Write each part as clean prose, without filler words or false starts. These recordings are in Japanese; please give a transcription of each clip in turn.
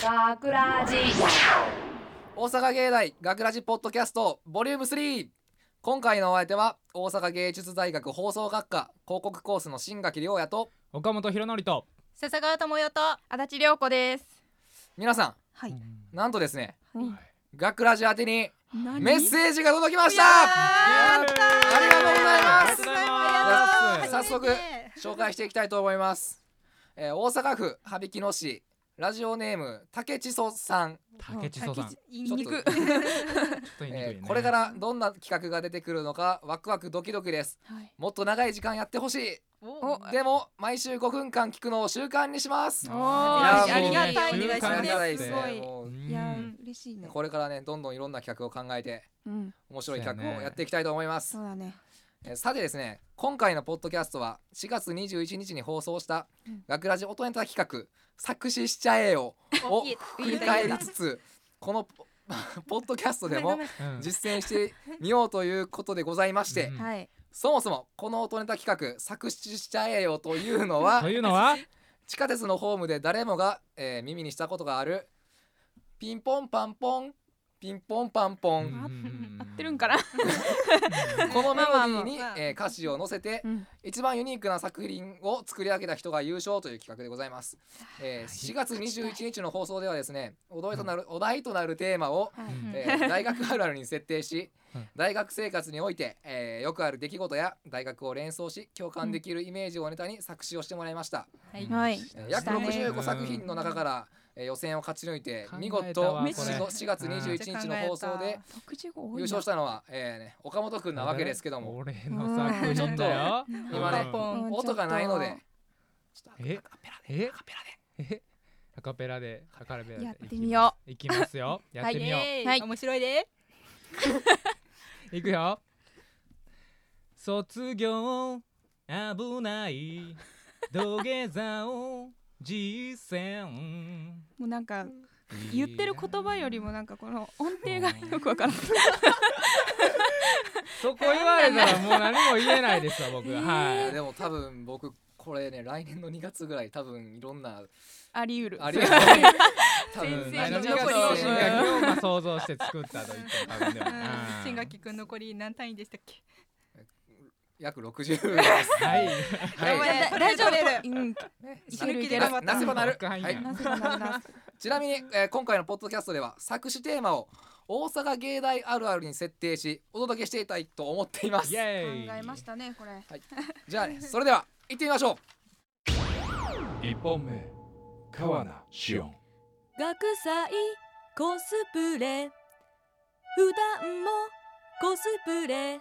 学ラジ大阪芸大学ラジポッドキャストボリューム3。今回のお相手は大阪芸術大学放送学科広告コースの新垣亮也と岡本博則と笹川智代と足立涼子です。 皆さん、 はい。 なんとですね、 うん学ラジ宛てに何メッセージが届きました。 やったー。 ありがとうございます。 ありがとうございます。 早速紹介していきたいと思います。大阪府羽曳野市ラジオネーム竹千曽さん。 竹千曽さん。 言いにくい。 ちょっと言いにくいね。 これからどんな企画が出てくるのかワクワクドキドキです。もっと長い時間やってほしい。でも毎週5分間聞くのを習慣にします。 おー、 やありがたい。 習慣ありがたいですですね。もううんいや嬉しいね。 これからねどんどんいろんな企画を考えてうん。 面白い企画をやっていきたいと思います。 そうだね。 さてですね、今回のポッドキャストは4月21日に放送した学ラジ音ネタ企画作詞しちゃえよを振り返りつつ、このポッドキャストでもうん実践してみようということでございまして、 うんはい。 そもそもこの音ネタ企画作詞しちゃえよというのはというのは地下鉄のホームで誰もが、耳にしたことがあるピンポンパンポンピンポンパンポン、 合ってるんかな。 このメロディーに、 まあ歌詞を載せて、 うん。 一番ユニークな作品を作り上げた人が優勝という企画でございます。4月21日の放送ではですね、お題となるテーマを、 はい。 大学あるあるに設定し、 うん大学生活において、よくある出来事や大学を連想し共感できるイメージをネタに作詞をしてもらいました。 はい。 約したね 65作品の中から、予選を勝ち抜いて見考えた事わこれ 4月21日の放送で 65多いな。 優勝したのは、岡本くんなわけですけども、 俺の作品だよ。 今ねうん音がないのでちょっとえアカペラでアカペラでやってみよう。いきますよ。やってみよう。 はい面白いで。 いくよ。卒業危ない土下座を実践。 もうなんか言ってる言葉よりもなんかこの音程がよくわからない。 そこ言われたらもう何も言えないですわ僕は。はい。 でも多分僕これね来年の2月ぐらい多分いろんなあり得る。 ありが多分先生来年のの残り新垣をまあ想像して作ったと言っても過言ではない。 新垣くん残り何単位でしたっけ？ 約60です。 はい。 はい大丈夫。うん。 いけるいけるなせばなる。 若いんやはいなぜかなりな。 ちなみに、今回のポッドキャストでは作詞テーマを大阪芸大あるあるに設定しお届けしていきたいと思っていますイ。エーイ。 考えましたねこれ。 じゃあねそれでは行ってみましょ 1本目川名紫音学祭コスプレ普段もコスプレ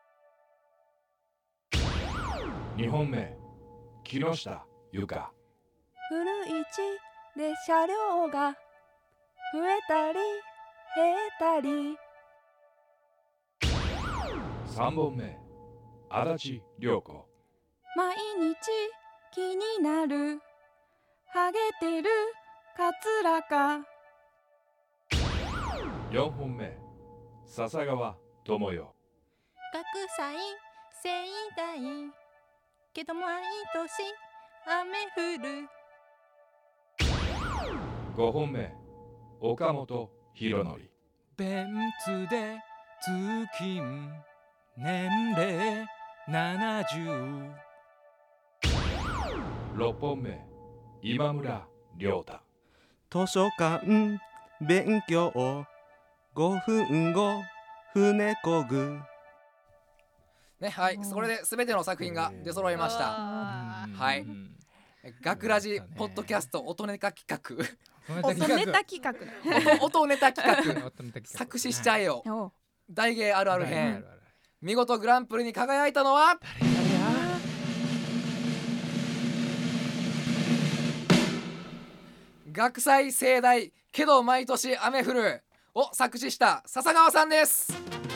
2本目木下ゆか古市で車両が増えたり減ったり 3本目足立涼子毎日気になるハゲてるカツラか 4本目笹川智代学祭盛大けど毎年雨降る。 5本目岡本博則ベンツで通勤年齢70。 6本目今村亮太図書館勉強5分後船こぐう。ねはいそれで全ての作品が出揃いました。はい学ラジポッドキャスト音ネタ企画音ネタ企画。 音ネタ企画作詞しちゃえよおう。 大芸あるある編見事グランプリに輝いたのは学祭盛大けど毎年雨降るを作詞した笹川さんです。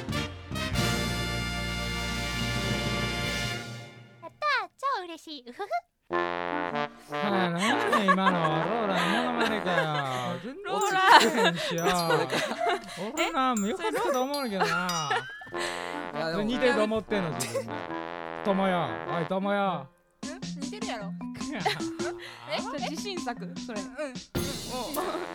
超嬉しい。うふふ。 何ね今のはローラのモノマネかよ。全然ローラ落ちてへんしよ。俺なもうよかったと思うんだけどな。 いやでも似てると思ってんの自分で。友よ、おい友よ。 似てるやろ。 自信作それ。